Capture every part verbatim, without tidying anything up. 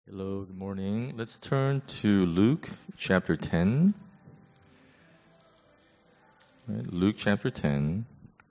Hello, good morning. Let's turn to Luke chapter ten. Right, Luke chapter ten.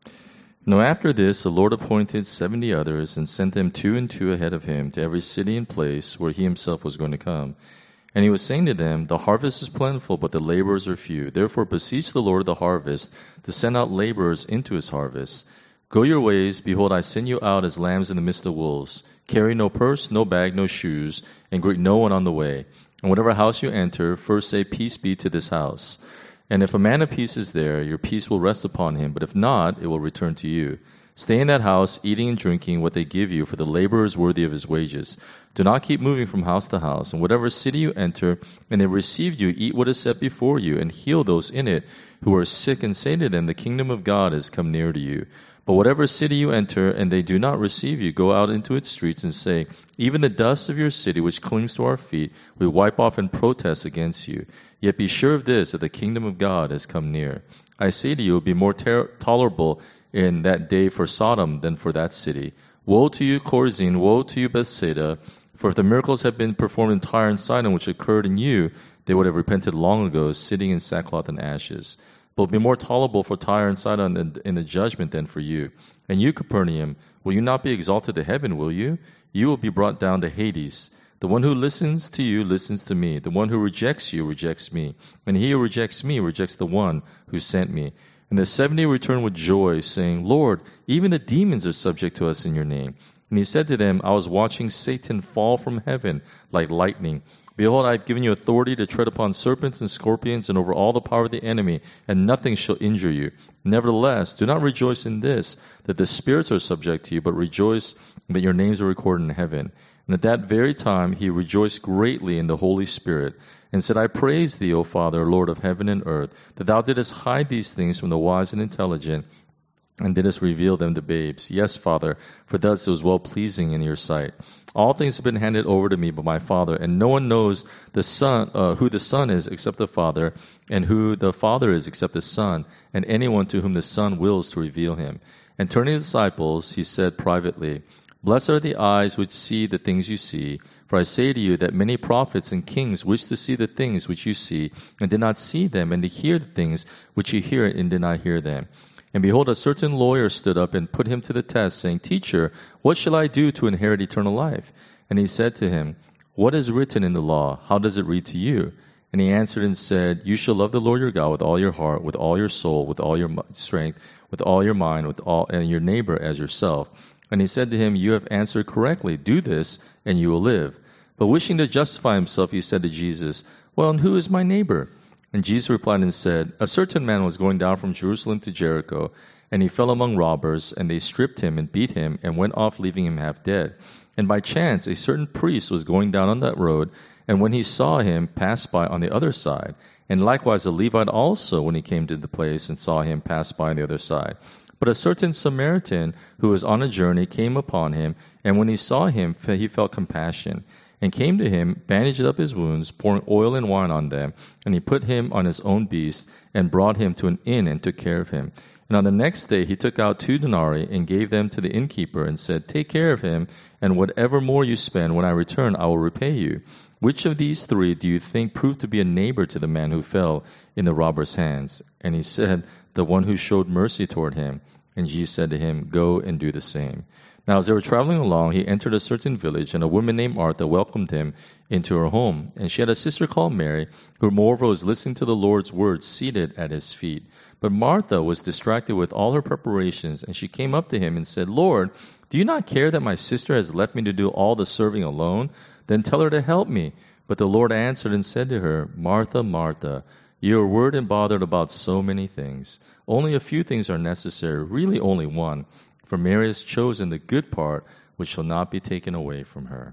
Now after this, the Lord appointed seventy others and sent them two and two ahead of him to every city and place where he himself was going to come. And he was saying to them, The harvest is plentiful, but the laborers are few. Therefore beseech the Lord of the harvest to send out laborers into his harvest. Go your ways, behold, I send you out as lambs in the midst of wolves. Carry no purse, no bag, no shoes, and greet no one on the way. And whatever house you enter, first say, Peace be to this house. And if a man of peace is there, your peace will rest upon him, but if not, it will return to you. Stay in that house, eating and drinking what they give you, for the laborer is worthy of his wages. Do not keep moving from house to house. And whatever city you enter, and they receive you, eat what is set before you, and heal those in it who are sick, and say to them, The kingdom of God has come near to you. But whatever city you enter, and they do not receive you, go out into its streets and say, Even the dust of your city, which clings to our feet, we wipe off and protest against you. Yet be sure of this, that the kingdom of God has come near. I say to you, it will be more ter- tolerable in that day for Sodom than for that city. Woe to you, Chorazin! Woe to you, Bethsaida! For if the miracles had been performed in Tyre and Sidon, which occurred in you, they would have repented long ago, sitting in sackcloth and ashes. But it will be more tolerable for Tyre and Sidon in the judgment than for you. And you, Capernaum, will you not be exalted to heaven, will you? You will be brought down to Hades. The one who listens to you listens to me. The one who rejects you rejects me. And he who rejects me rejects the one who sent me. And the seventy returned with joy, saying, Lord, even the demons are subject to us in your name. And he said to them, I was watching Satan fall from heaven like lightning. Behold, I have given you authority to tread upon serpents and scorpions and over all the power of the enemy, and nothing shall injure you. Nevertheless, do not rejoice in this, that the spirits are subject to you, but rejoice that your names are recorded in heaven. And at that very time he rejoiced greatly in the Holy Spirit, and said, I praise thee, O Father, Lord of heaven and earth, that thou didst hide these things from the wise and intelligent, and didst reveal them to babes. Yes, Father, for thus it was well-pleasing in your sight. All things have been handed over to me by my Father, and no one knows the Son, uh, who the Son is except the Father, and who the Father is except the Son, and anyone to whom the Son wills to reveal him. And turning to the disciples, he said privately, Blessed are the eyes which see the things you see. For I say to you that many prophets and kings wished to see the things which you see, and did not see them, and to hear the things which you hear, and did not hear them. And behold, a certain lawyer stood up and put him to the test, saying, Teacher, what shall I do to inherit eternal life? And he said to him, What is written in the law? How does it read to you? And he answered and said, You shall love the Lord your God with all your heart, with all your soul, with all your strength, with all your mind, with all, and your neighbor as yourself. And he said to him, You have answered correctly. Do this, and you will live. But wishing to justify himself, he said to Jesus, Well, and who is my neighbor? And Jesus replied and said, A certain man was going down from Jerusalem to Jericho, and he fell among robbers, and they stripped him and beat him, and went off leaving him half dead. And by chance a certain priest was going down on that road, and when he saw him, passed by on the other side. And likewise a Levite also, when he came to the place and saw him, passed by on the other side. But a certain Samaritan who was on a journey came upon him, and when he saw him, he felt compassion, and came to him, bandaged up his wounds, pouring oil and wine on them, and he put him on his own beast, and brought him to an inn, and took care of him. And on the next day he took out two denarii, and gave them to the innkeeper, and said, Take care of him, and whatever more you spend, when I return, I will repay you. Which of these three do you think proved to be a neighbor to the man who fell in the robber's hands? And he said, The one who showed mercy toward him. And Jesus said to him, Go and do the same. Now as they were traveling along, he entered a certain village, and a woman named Martha welcomed him into her home. And she had a sister called Mary, who moreover was listening to the Lord's words, seated at his feet. But Martha was distracted with all her preparations, and she came up to him and said, Lord, do you not care that my sister has left me to do all the serving alone? Then tell her to help me. But the Lord answered and said to her, Martha, Martha, you are worried and bothered about so many things. Only a few things are necessary, really only one. For Mary has chosen the good part, which shall not be taken away from her.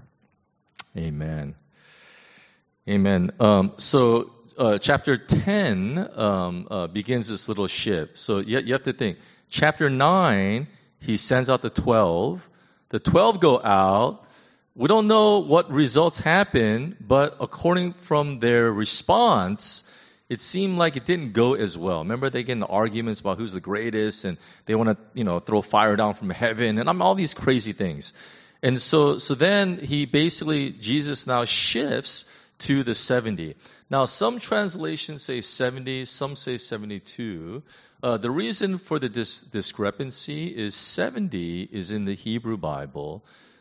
Amen. Amen. Um, so uh, chapter ten um, uh, begins this little shift. So you, you have to think. Chapter nine, he sends out the twelve. The twelve go out. We don't know what results happen, but according from their response, it seemed like it didn't go as well. Remember, they get into arguments about who's the greatest, and they want to, you know, throw fire down from heaven, and I'm all these crazy things. And so, so then he basically, Jesus now shifts to the seventy. Now, some translations say seventy, some say seventy-two. Uh, the reason for the dis- discrepancy is seventy is in the Hebrew Bible.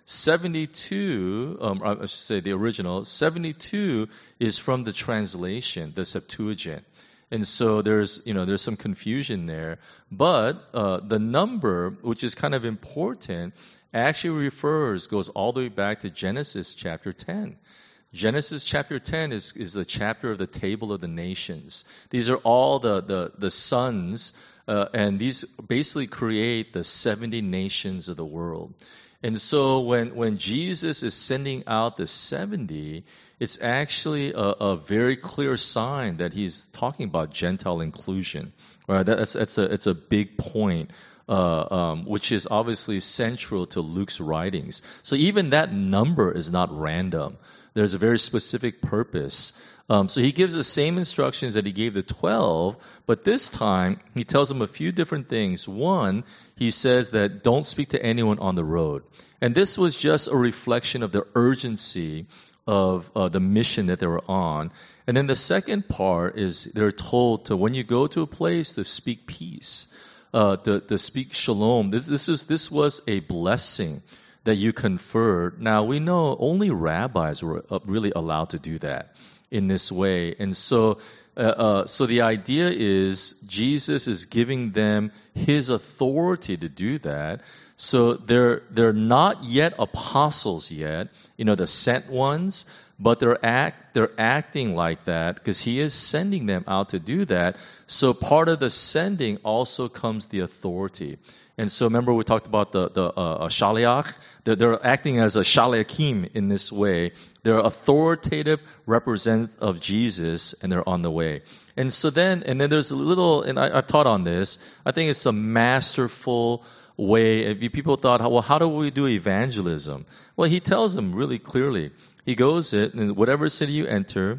seventy-two, um, I should say the original, seventy-two is from the translation, the Septuagint. And so there's, you know, there's some confusion there. But uh, the number, which is kind of important, actually refers, goes all the way back to Genesis chapter ten. Genesis chapter ten is, is the chapter of the table of the nations. These are all the, the, the sons, uh, and these basically create the seventy nations of the world. And so when, when Jesus is sending out the seventy, it's actually a, a very clear sign that he's talking about Gentile inclusion. Right? That's, that's a, it's a big point, uh, um, which is obviously central to Luke's writings. So even that number is not random. There's a very specific purpose. Um, so he gives the same instructions that he gave the twelve, but this time he tells them a few different things. One, he says that don't speak to anyone on the road. And this was just a reflection of the urgency of uh, the mission that they were on. And then the second part is they're told to, when you go to a place, to speak peace, uh, to, to speak shalom. This, this is this was a blessing that you conferred. Now, we know only rabbis were really allowed to do that in this way. And so uh, uh, so the idea is Jesus is giving them his authority to do that. So they're they're not yet apostles yet, you know, the sent ones, but they're act they're acting like that because he is sending them out to do that. So part of the sending also comes the authority. And so remember we talked about the the uh, shaliach. They're, they're acting as a shaliachim in this way. They're authoritative representatives of Jesus, and they're on the way. And so then, and then there's a little, and I, I've taught on this. I think it's a masterful way. If you, people thought, well, how do we do evangelism? Well, he tells them really clearly. He goes it, and whatever city you enter,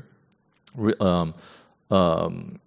um, um,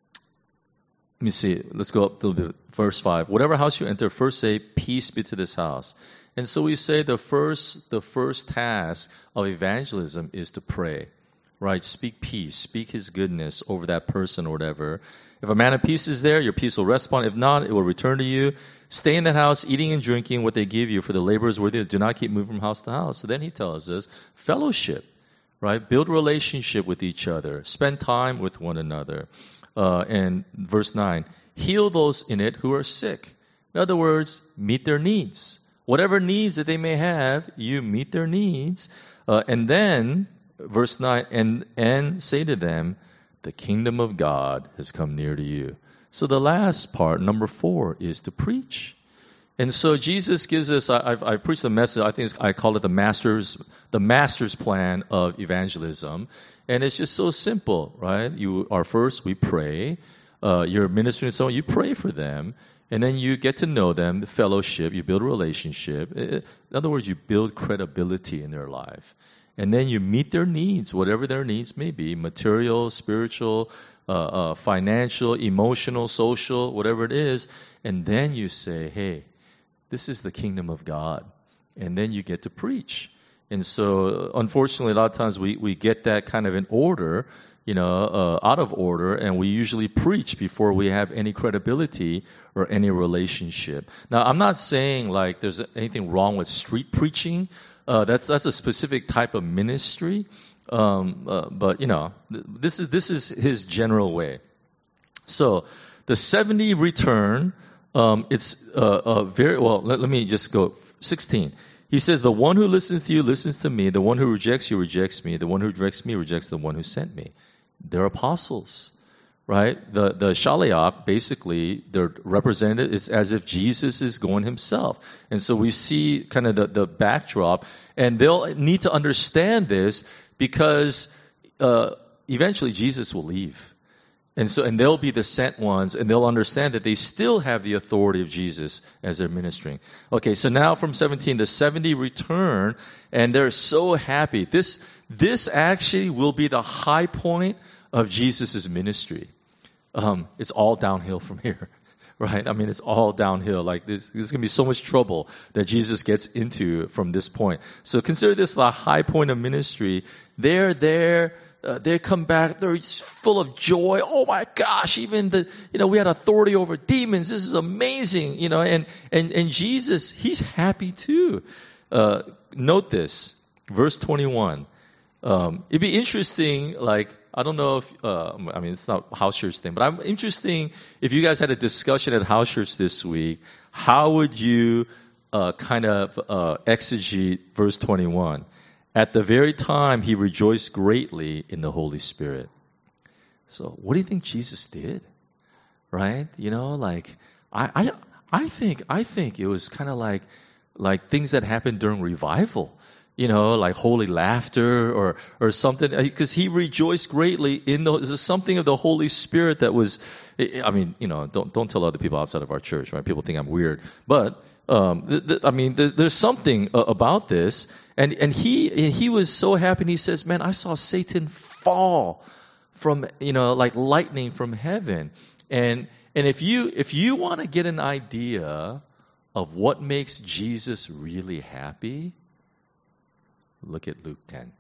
let me see. Let's go up to the verse five. Whatever house you enter, first say, "Peace be to this house." And so we say the first, the first task of evangelism is to pray, right? Speak peace, speak His goodness over that person or whatever. If a man of peace is there, your peace will rest upon. If not, it will return to you. Stay in that house, eating and drinking what they give you, for the labor is worthy. Do not keep moving from house to house. So then he tells us fellowship, right? Build relationship with each other. Spend time with one another. Uh, and verse nine, heal those in it who are sick. In other words, meet their needs. Whatever needs that they may have, you meet their needs. Uh, and then, verse nine, and, and say to them, the kingdom of God has come near to you. So the last part, number four, is to preach. And so Jesus gives us, I, I've, I've preached the message, I think it's, I call it the master's, the master's plan of evangelism. And it's just so simple, right? You are first, we pray. Uh, you're ministering to someone, you pray for them. And then you get to know them, the fellowship, you build a relationship. In other words, you build credibility in their life. And then you meet their needs, whatever their needs may be, material, spiritual, uh, uh, financial, emotional, social, whatever it is. And then you say, hey, this is the kingdom of God. And then you get to preach. And so, unfortunately, a lot of times we, we get that kind of in order, you know, uh, out of order, and we usually preach before we have any credibility or any relationship. Now, I'm not saying like there's anything wrong with street preaching. Uh, that's that's a specific type of ministry, um, uh, but you know, th- this is this is his general way. So, the seventy return. Um, it's uh, uh, very well. Let, let me just go sixteen. He says, the one who listens to you listens to me. The one who rejects you rejects me. The one who rejects me rejects the one who sent me. They're apostles, right? The the shaliach, basically, they're represented. It's as if Jesus is going himself. And so we see kind of the, the backdrop. And they'll need to understand this because uh, eventually Jesus will leave. And so, and they'll be the sent ones, and they'll understand that they still have the authority of Jesus as they're ministering. Okay, so now from seventeen, the seventy return, and they're so happy. This, this actually will be the high point of Jesus' ministry. Um, it's all downhill from here, right? I mean, it's all downhill. Like there's, there's going to be so much trouble that Jesus gets into from this point. So consider this the high point of ministry. They're there. Uh, they come back. They're full of joy. Oh my gosh! Even the you know we had authority over demons. This is amazing. You know, and and and Jesus, he's happy too. Uh, note this, verse twenty-one. Um, it'd be interesting, like, I don't know if, uh, I mean, it's not house church thing, but I'm interesting if you guys had a discussion at house church this week, how would you uh, kind of uh, exegete verse twenty-one? At the very time he rejoiced greatly in the Holy Spirit. So what do you think Jesus did? Right? You know, like, I, I, I think, I think it was kind of like, like things that happened during revival. You know, like holy laughter or or something, because he rejoiced greatly in the. There's something of the Holy Spirit that was. I mean, you know, don't don't tell other people outside of our church, right? People think I'm weird, but um, th- th- I mean, th- there's something uh, about this, and and he he was so happy. And he says, "Man, I saw Satan fall from you know like lightning from heaven," and and if you if you want to get an idea of what makes Jesus really happy. Look at Luke ten.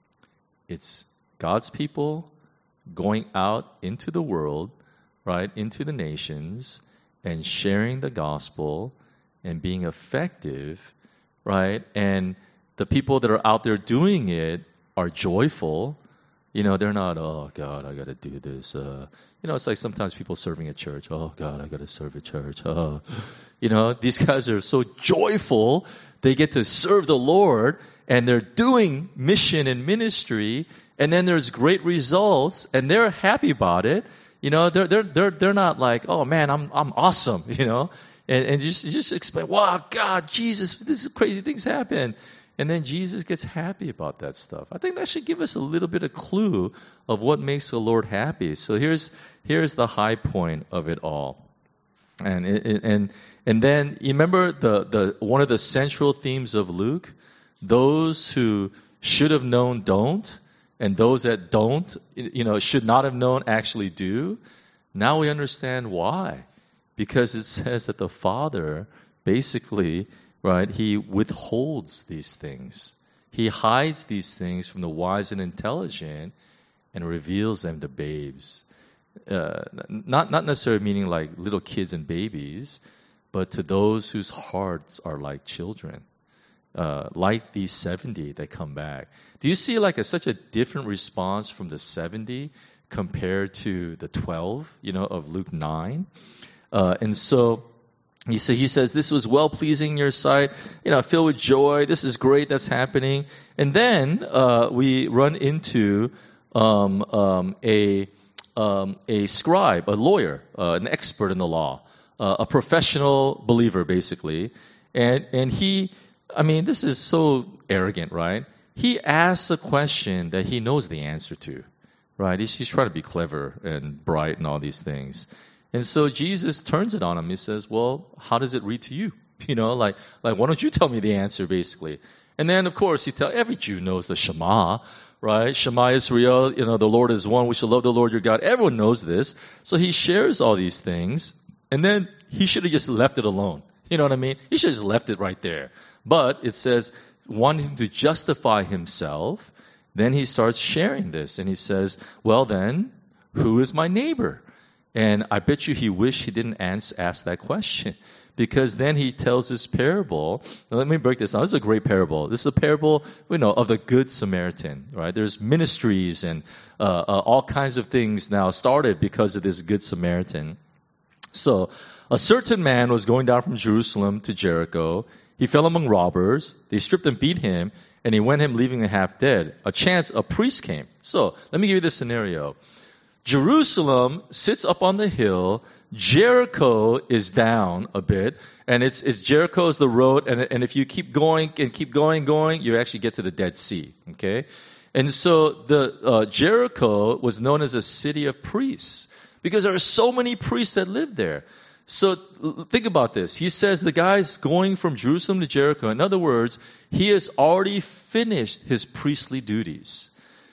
It's God's people going out into the world, right, into the nations, and sharing the gospel and being effective, right? And the people that are out there doing it are joyful. You know, they're not, oh, God, I got to do this. Uh, you know, it's like sometimes people serving at church. Oh, God, I got to serve at church. Oh. You know, these guys are so joyful. They get to serve the Lord, and they're doing mission and ministry, and then there's great results, and they're happy about it. You know, they're they're they're they're not like, oh man, I'm I'm awesome. You know, and and just just explain, wow, God, Jesus, this is crazy things happen. And then Jesus gets happy about that stuff. I think that should give us a little bit of clue of what makes the Lord happy. So here's here's the high point of it all. And and and then you remember the, the one of the central themes of Luke? Those who should have known don't, and those that don't, you know, should not have known actually do. Now we understand why. Because it says that the Father basically, right, he withholds these things. He hides these things from the wise and intelligent and reveals them to babes. Uh, not not necessarily meaning like little kids and babies, but to those whose hearts are like children, uh, like these seventy that come back. Do you see like a, such a different response from the seventy compared to the twelve, you know, of Luke nine? Uh, and so he, say, he says, this was well-pleasing in your sight, you know, filled with joy. This is great, that's happening. And then uh, we run into um, um, a... Um, a scribe, a lawyer, uh, an expert in the law, uh, a professional believer, basically. And and he, I mean, this is so arrogant, right? He asks a question that he knows the answer to, right? He's, he's trying to be clever and bright and all these things. And so Jesus turns it on him. He says, well, how does it read to you? You know, like, like why don't you tell me the answer, basically? And then, of course, he tell every Jew knows the Shema, right? Shema Israel, you know, the Lord is one. We shall love the Lord your God. Everyone knows this. So he shares all these things. And then he should have just left it alone. You know what I mean? He should have just left it right there. But it says, wanting to justify himself, then he starts sharing this. And he says, well then, who is my neighbor? And I bet you he wished he didn't ask that question. Because then he tells this parable. Now, let me break this down. This is a great parable. This is a parable, you know, of the Good Samaritan, right? There's ministries and uh, uh, all kinds of things now started because of this Good Samaritan. So, a certain man was going down from Jerusalem to Jericho. He fell among robbers. They stripped and beat him, and he went him leaving him half dead. A chance, a priest came. So, let me give you this scenario. Jerusalem sits up on the hill. Jericho is down a bit, and it's, it's Jericho is the road, and, and if you keep going and keep going, going, you actually get to the Dead Sea, okay? And so the uh, Jericho was known as a city of priests because there are so many priests that lived there. So think about this. He says the guy's going from Jerusalem to Jericho. In other words, he has already finished his priestly duties.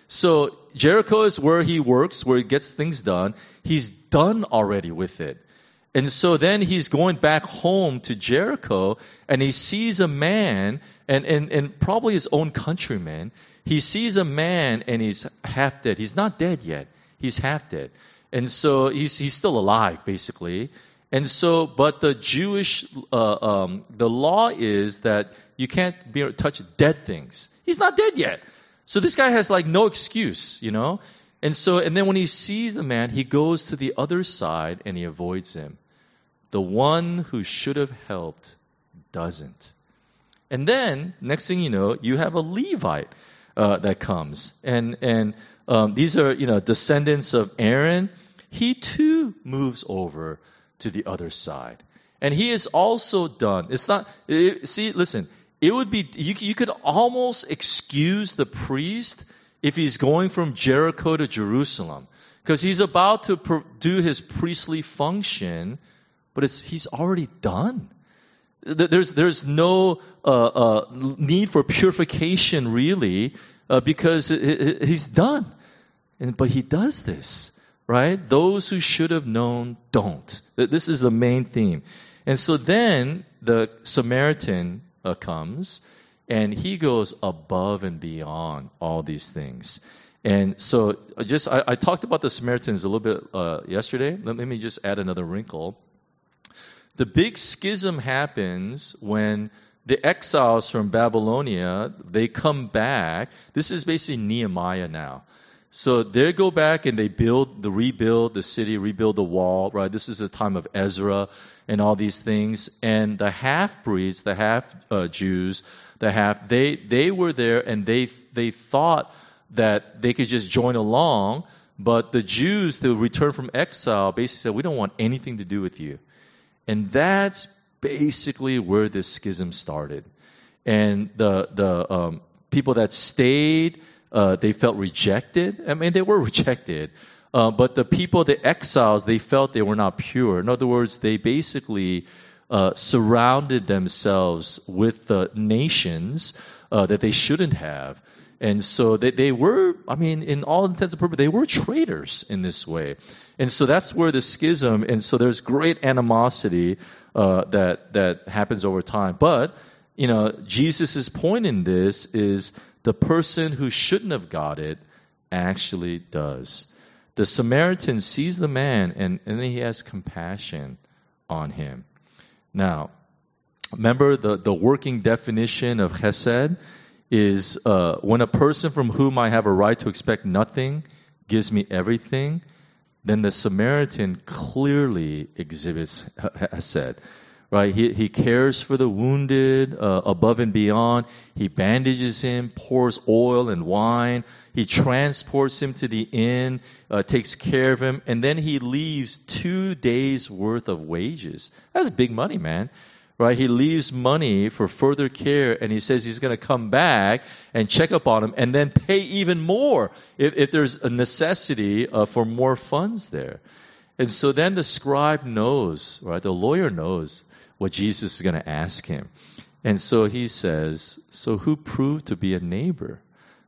So Jericho is where he works, where he gets things done. He's done already with it. And so then he's going back home to Jericho, and he sees a man, and, and, and probably his own countrymen. He sees a man, and he's half dead. He's not dead yet. He's half dead. And so he's he's still alive, basically. And so, but the Jewish, uh, um, the law is that you can't be, touch dead things. He's not dead yet. So this guy has like no excuse, you know. And so, and then when he sees the man, he goes to the other side and he avoids him. The one who should have helped doesn't. And then, next thing you know, you have a Levite uh, that comes. And and um, these are, you know, descendants of Aaron. He too moves over to the other side. And he is also done. It's not, it, see, listen, it would be, you, you could almost excuse the priest if he's going from Jericho to Jerusalem. Because he's about to per, do his priestly function, but it's he's already done. There's there's no uh, uh, need for purification really, uh, because it, it, he's done. And but he does this, right? Those who should have known don't. This is the main theme. And so then the Samaritan uh, comes, and he goes above and beyond all these things. And so just I, I talked about the Samaritans a little bit uh, yesterday. Let, let me just add another wrinkle. The big schism happens when the exiles from Babylonia, they come back. This is basically Nehemiah now. So they go back and they build, the rebuild the city, rebuild the wall, right? This is the time of Ezra and all these things. And the half-breeds, the half-Jews, uh, the half, they they were there and they they thought that they could just join along. But the Jews, the return from exile, basically said, we don't want anything to do with you. And that's basically where this schism started. And the the um, people that stayed, uh, they felt rejected. I mean, they were rejected. Uh, but the people, the exiles, they felt they were not pure. In other words, they basically uh, surrounded themselves with the nations uh, that they shouldn't have. And so they, they were, I mean, in all intents and purposes, they were traitors in this way. And so that's where the schism, and so there's great animosity uh, that that happens over time. But, you know, Jesus' point in this is the person who shouldn't have got it actually does. The Samaritan sees the man, and, and then he has compassion on him. Now, remember the, the working definition of chesed is uh, when a person from whom I have a right to expect nothing gives me everything, then the Samaritan clearly exhibits chesed, right? He he cares for the wounded uh, above and beyond. He bandages him, pours oil and wine. He transports him to the inn, uh, takes care of him, and then he leaves two days' worth of wages. That's big money, man. Right, he leaves money for further care, and he says he's going to come back and check up on him, and then pay even more if, if there's a necessity uh, for more funds there. And so then the scribe knows, right? The lawyer knows what Jesus is going to ask him, and so he says, "So who proved to be a neighbor?"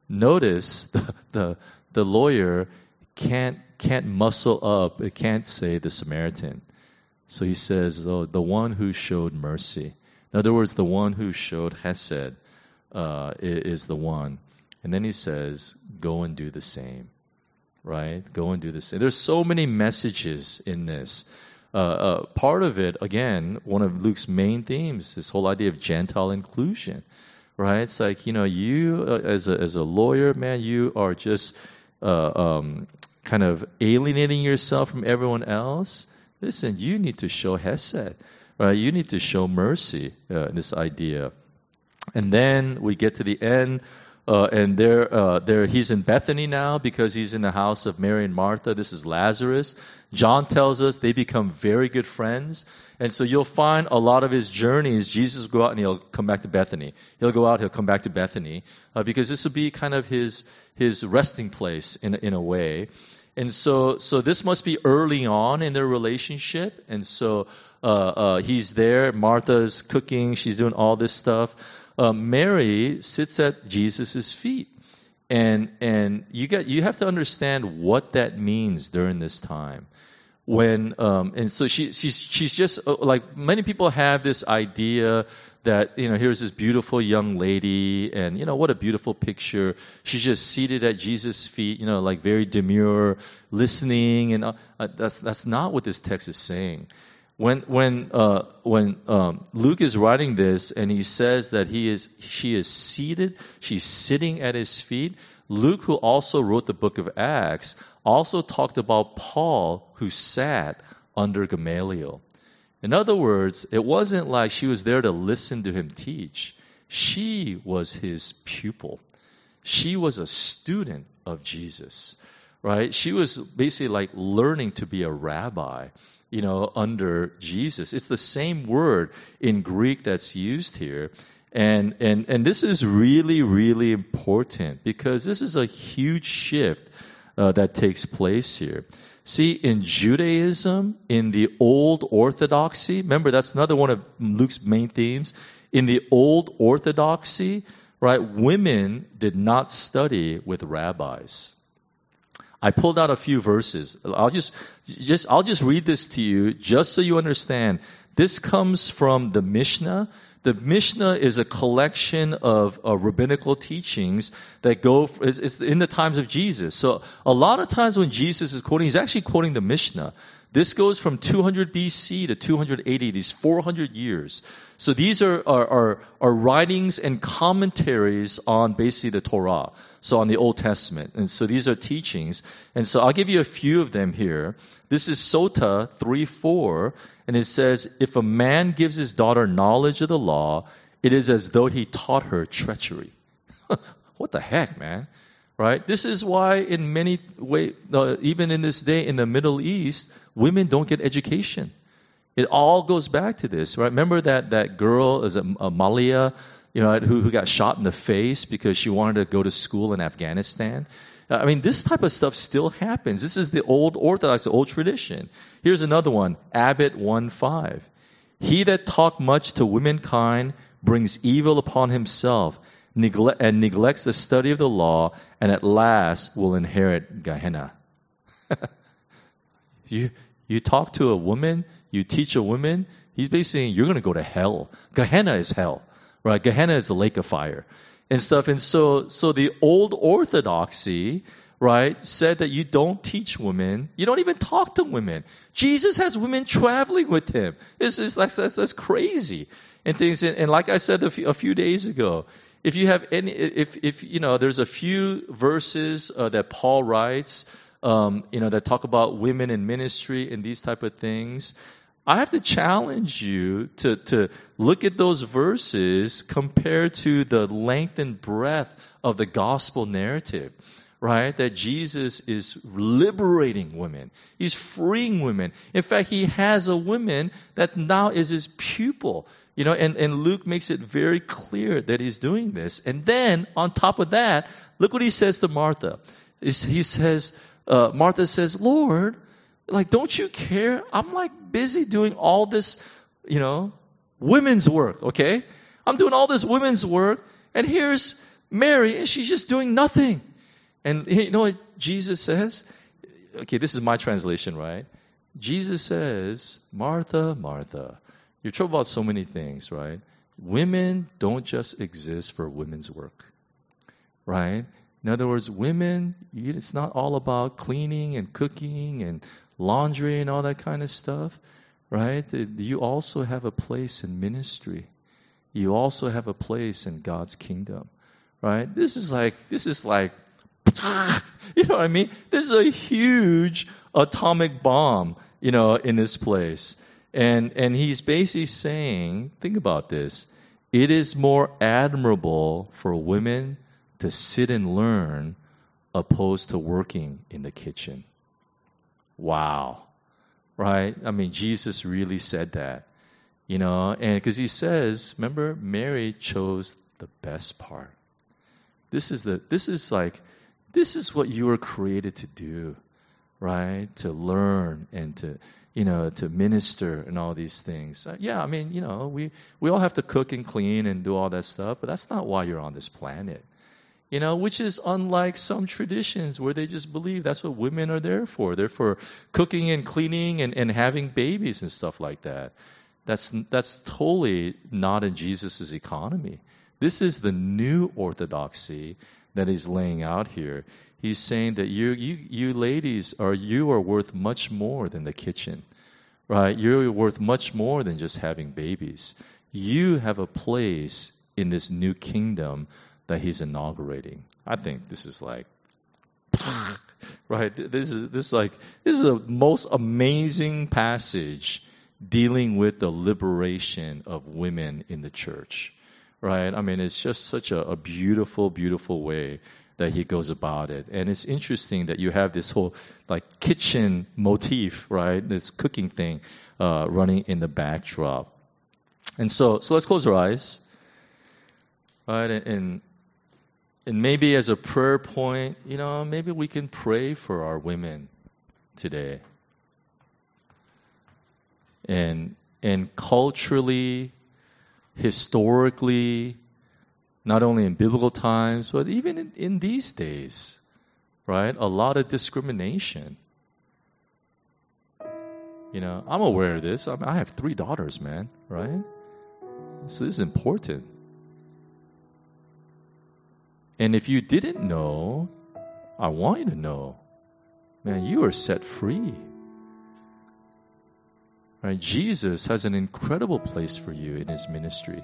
Notice the the, the lawyer can't can't muscle up. It can't say the Samaritan. So he says, oh, the one who showed mercy. In other words, the one who showed chesed uh, is the one. And then he says, go and do the same. Right? Go and do the same. There's so many messages in this. Uh, uh, part of it, again, one of Luke's main themes, this whole idea of Gentile inclusion. Right? It's like, you know, you uh, as a as a lawyer, man, you are just uh, um, kind of alienating yourself from everyone else. Listen, you need to show chesed, right? You need to show mercy, uh, this idea. And then we get to the end, uh, and there, uh, there, he's in Bethany now because he's in the house of Mary and Martha. This is Lazarus. John tells us they become very good friends. And so you'll find a lot of his journeys, Jesus will go out and he'll come back to Bethany. He'll go out, he'll come back to Bethany, uh, because this will be kind of his, his resting place in, in a way. And so, so this must be early on in their relationship. And so, uh, uh, he's there. Martha's cooking. She's doing all this stuff. Uh, Mary sits at Jesus' feet. And, and you got, you have to understand what that means during this time. when um, and so she she's she's just uh, like many people have this idea that, you know, here's this beautiful young lady, and, you know, what a beautiful picture. She's just seated at Jesus' feet, you know, like very demure, listening, and uh, that's that's not what this text is saying. When when uh, when um, Luke is writing this and he says that he is she is seated, she's sitting at his feet. Luke, who also wrote the book of Acts, also talked about Paul, who sat under Gamaliel. In other words, it wasn't like she was there to listen to him teach. She was his pupil. She was a student of Jesus, right? She was basically like learning to be a rabbi, you know, under Jesus. It's the same word in Greek that's used here. And, and, and this is really, really important because this is a huge shift uh, that takes place here. See, in Judaism, in the old orthodoxy, remember that's another one of Luke's main themes. In the old orthodoxy, right, women did not study with rabbis. I pulled out a few verses. I'll just, just, I'll just read this to you just so you understand. This comes from the Mishnah. The Mishnah is a collection of, of rabbinical teachings that go, is, is in the times of Jesus. So a lot of times when Jesus is quoting, he's actually quoting the Mishnah. This goes from two hundred B C to two hundred eighty, these four hundred years. So these are, are, are, are writings and commentaries on basically the Torah, so on the Old Testament. And so these are teachings. And so I'll give you a few of them here. This is Sota three four, and it says, if a man gives his daughter knowledge of the law, it is as though he taught her treachery. What the heck, man? Right? This is why in many ways, uh, even in this day in the Middle East, women don't get education. It all goes back to this, right? Remember that, that girl, is a, a Malia, you know, who, who got shot in the face because she wanted to go to school in Afghanistan? I mean, this type of stuff still happens. This is the old Orthodox, the old tradition. Here's another one, Abbott one five. He that talk much to womankind brings evil upon himself, neglect, and neglects the study of the law, and at last will inherit Gehenna. you you talk to a woman, you teach a woman, he's basically saying you're going to go to hell. Gehenna is hell, right? Gehenna is the lake of fire and stuff. And so, so the old orthodoxy, right, said that you don't teach women, you don't even talk to women. Jesus has women traveling with him. This is that's, that's, that's crazy and things. And, and like I said a few, a few days ago, if you have any, if if you know, there's a few verses uh, that Paul writes, um, you know, that talk about women in ministry and these type of things. I have to challenge you to, to look at those verses compared to the length and breadth of the gospel narrative, right? That Jesus is liberating women. He's freeing women. In fact, he has a woman that now is his pupil, you know, and, and Luke makes it very clear that he's doing this. And then on top of that, look what he says to Martha. He says, uh, Martha says, Lord, like, don't you care? I'm like busy doing all this, you know, women's work, okay? I'm doing all this women's work, and here's Mary, and she's just doing nothing. And you know what Jesus says? Okay, this is my translation, right? Jesus says, Martha, Martha, you're troubled about so many things, right? Women don't just exist for women's work, right? In other words, women, it's not all about cleaning and cooking and laundry and all that kind of stuff, right? You also have a place in ministry. You also have a place in God's kingdom, right? This is like, this is like, you know what I mean? This is a huge atomic bomb, you know, in this place. And, and he's basically saying, think about this. It is more admirable for women to sit and learn opposed to working in the kitchen. Wow. Right? I mean, Jesus really said that, you know, and because he says, remember, Mary chose the best part. This is the, this is like, this is what you were created to do, right? To learn and to, you know, to minister and all these things. Uh, yeah, I mean, you know, we, we all have to cook and clean and do all that stuff, but that's not why you're on this planet. You know, which is unlike some traditions where they just believe that's what women are there for. They're for cooking and cleaning and, and having babies and stuff like that. That's that's totally not in Jesus' economy. This is the new orthodoxy that he's laying out here. He's saying that you you you ladies are you are worth much more than the kitchen. Right? You're worth much more than just having babies. You have a place in this new kingdom that he's inaugurating. I think this is like, right? This is this is like this is the most amazing passage dealing with the liberation of women in the church, right? I mean, it's just such a, a beautiful, beautiful way that he goes about it. And it's interesting that you have this whole like kitchen motif, right? This cooking thing uh, running in the backdrop. And so, so let's close our eyes, right? And, and and maybe as a prayer point, you know, maybe we can pray for our women today. And and culturally, historically, not only in biblical times, but even in, in these days, right? A lot of discrimination. You know, I'm aware of this. I mean, I have three daughters, man, right? So this is important. And if you didn't know, I want you to know, man, you are set free. Right? Jesus has an incredible place for you in his ministry.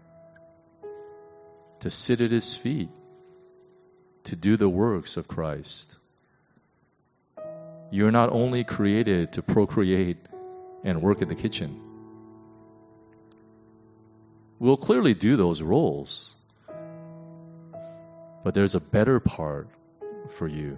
To sit at his feet, to do the works of Christ. You're not only created to procreate and work in the kitchen. We'll clearly do those roles. But there's a better part for you.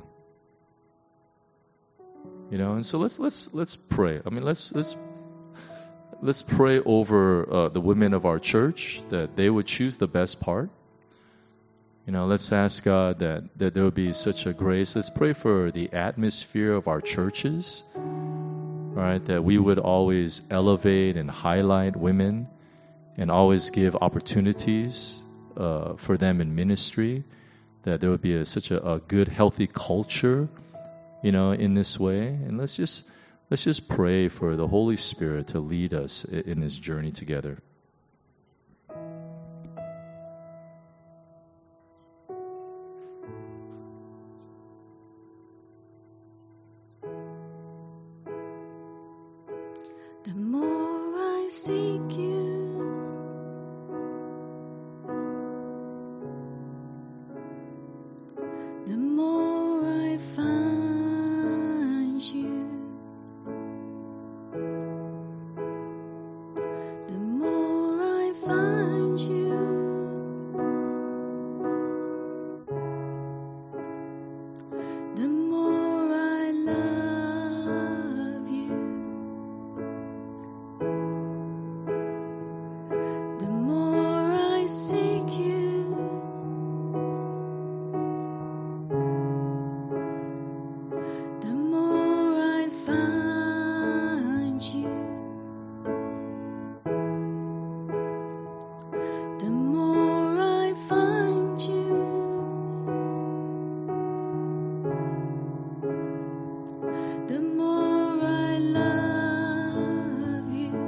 You know, and so let's let's let's pray. I mean, let's let's let's pray over uh, the women of our church that they would choose the best part. You know, let's ask God that, that there will be such a grace. Let's pray for the atmosphere of our churches, right? That we would always elevate and highlight women and always give opportunities uh, for them in ministry. That there would be a, such a, a good, healthy culture, you know, in this way. And let's just let's just pray for the Holy Spirit to lead us in, in this journey together. The more I seek you, the more I find you. The more I find you, the more I love you. The more I seek you, the more I find you. The more I find you, the more I love you.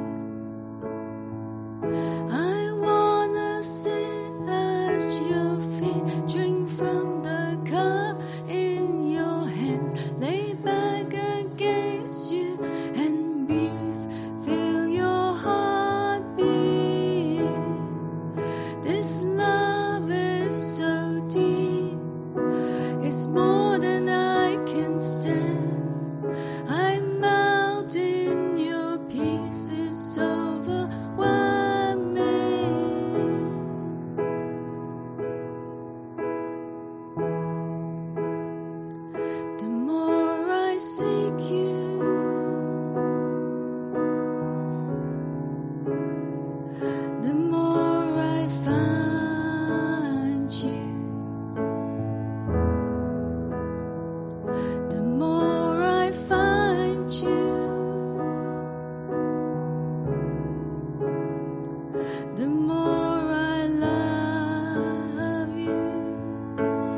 I wanna sit at your feet, drink from the cup in your hands, lay back against you and breathe, feel your heartbeat. This love is so deep, it's more than I can stand. I melt in your peace, it's overwhelming. The more I seek you, the more I find you. The more I find you, the more I love you.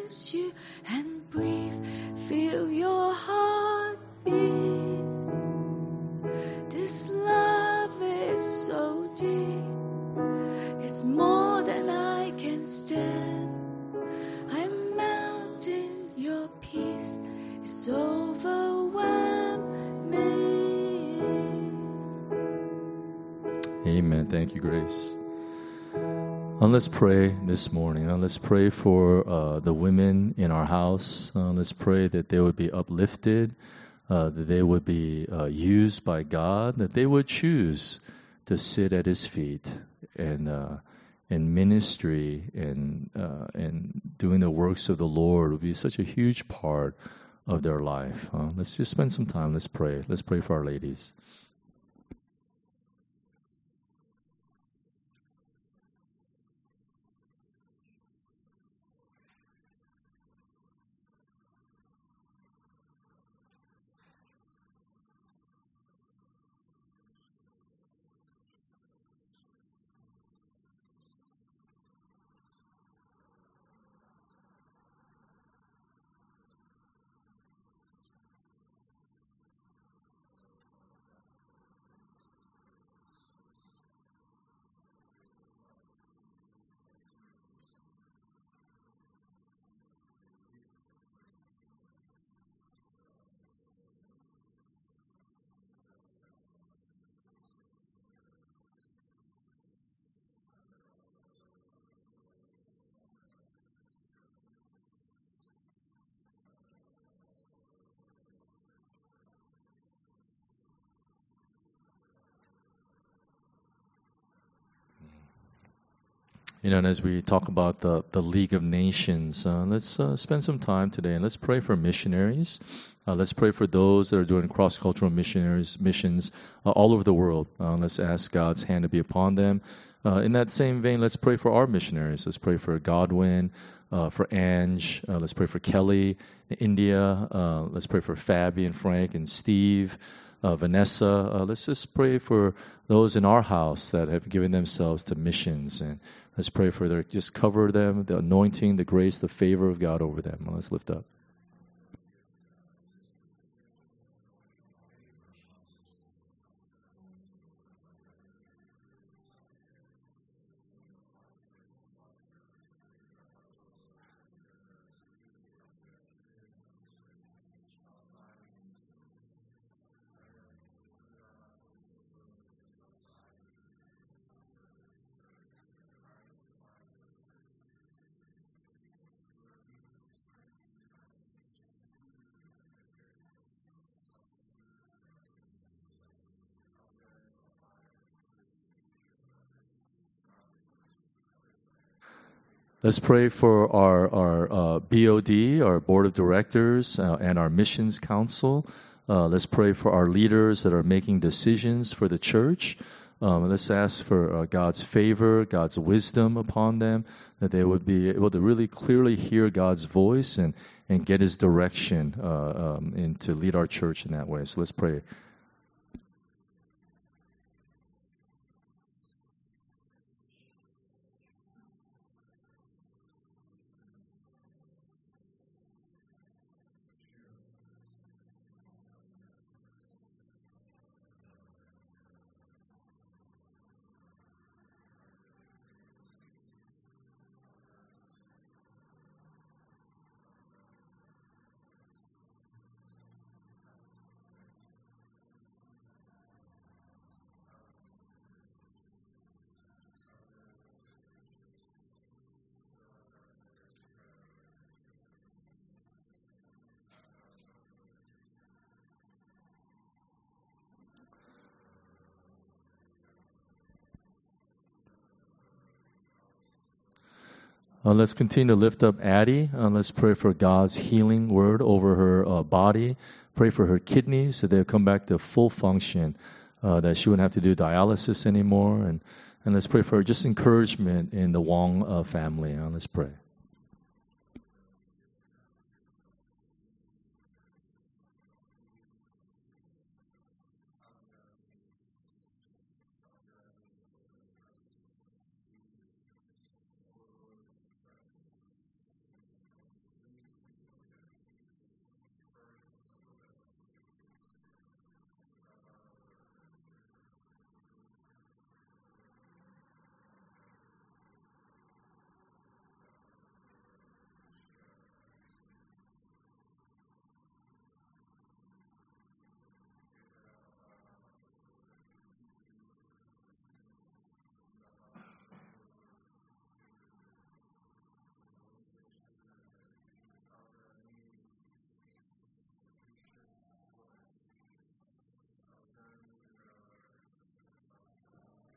as you and breathe. Feel your heart beat. This love is so deep. It's more than I can stand. I'm melting. Your peace is overwhelming. Amen. Thank you, Grace. And let's pray this morning. And let's pray for uh, the women in our house. Uh, let's pray that they would be uplifted, uh, that they would be uh, used by God, that they would choose to sit at His feet and uh, in ministry and uh, and doing the works of the Lord will be such a huge part of their life. Uh, let's just spend some time. Let's pray. Let's pray for our ladies. You know, and as we talk about the, the League of Nations, uh, let's uh, spend some time today and let's pray for missionaries. Uh, let's pray for those that are doing cross-cultural missionaries missions uh, all over the world. Uh, let's ask God's hand to be upon them. Uh, in that same vein, let's pray for our missionaries. Let's pray for Godwin, uh, for Ange. Uh, let's pray for Kelly in India. Uh, let's pray for Fabi and Frank and Steve. Uh, Vanessa, uh, let's just pray for those in our house that have given themselves to missions, and let's pray for their, just cover them, the anointing, the grace, the favor of God over them. Let's lift up. Let's pray for our, our uh, B O D, our Board of Directors, uh, and our Missions Council. Uh, let's pray for our leaders that are making decisions for the church. Um, let's ask for uh, God's favor, God's wisdom upon them, that they would be able to really clearly hear God's voice and, and get His direction uh, um, and to lead our church in that way. So let's pray. Uh, let's continue to lift up Addie. Uh, let's pray for God's healing word over her uh, body. Pray for her kidneys so they'll come back to full function, uh, that she wouldn't have to do dialysis anymore. And, and let's pray for just encouragement in the Wong uh, family. Uh, let's pray.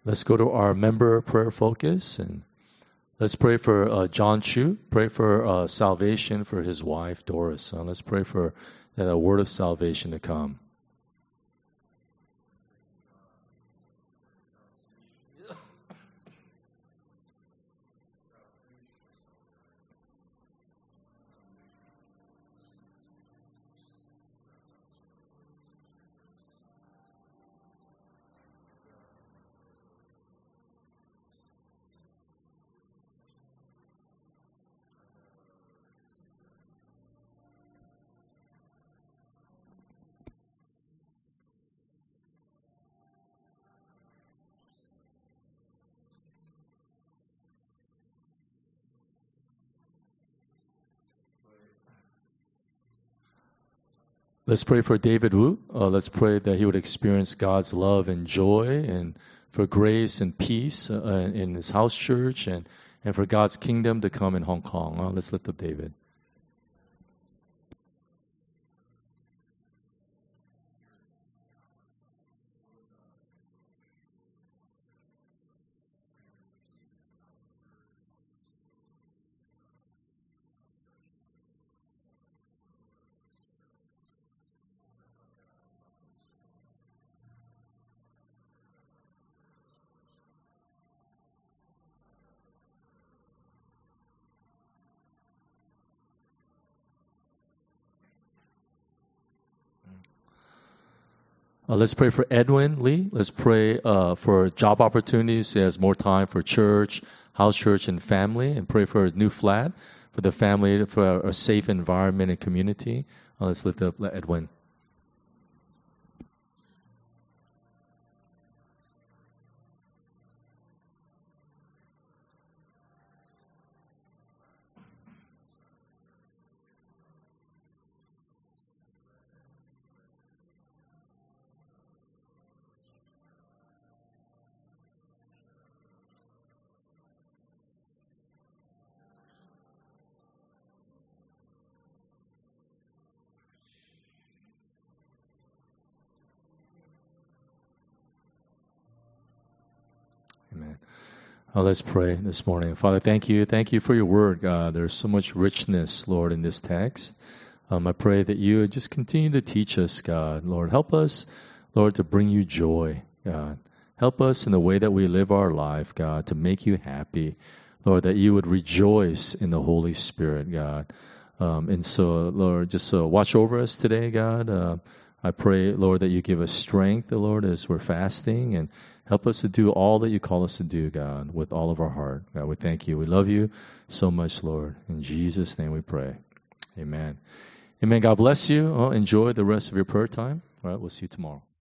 Let's go to our member prayer focus, and let's pray for uh, John Chu. Pray for uh, salvation for his wife, Doris. Uh, let's pray for uh, a word of salvation to come. Let's pray for David Wu. Uh, let's pray that he would experience God's love and joy, and for grace and peace uh, in his house church, and, and for God's kingdom to come in Hong Kong. Uh, let's lift up David. Uh, let's pray for Edwin Lee. Let's pray uh, for job opportunities. He has more time for church, house church, and family. And pray for his new flat, for the family, for a safe environment and community. Uh, let's lift up Edwin. Amen. Uh, let's pray this morning. Father, thank you. Thank you for your word, God. There's so much richness, Lord, in this text. Um, I pray that you would just continue to teach us, God. Lord, help us, Lord, to bring you joy, God. Help us in the way that we live our life, God, to make you happy. Lord, that you would rejoice in the Holy Spirit, God. Um, and so, Lord, just uh, watch over us today, God. Uh, I pray, Lord, that you give us strength, Lord, as we're fasting, and help us to do all that you call us to do, God, with all of our heart. God, we thank you. We love you so much, Lord. In Jesus' name we pray. Amen. Amen. God bless you. Oh, enjoy the rest of your prayer time. All right, we'll see you tomorrow.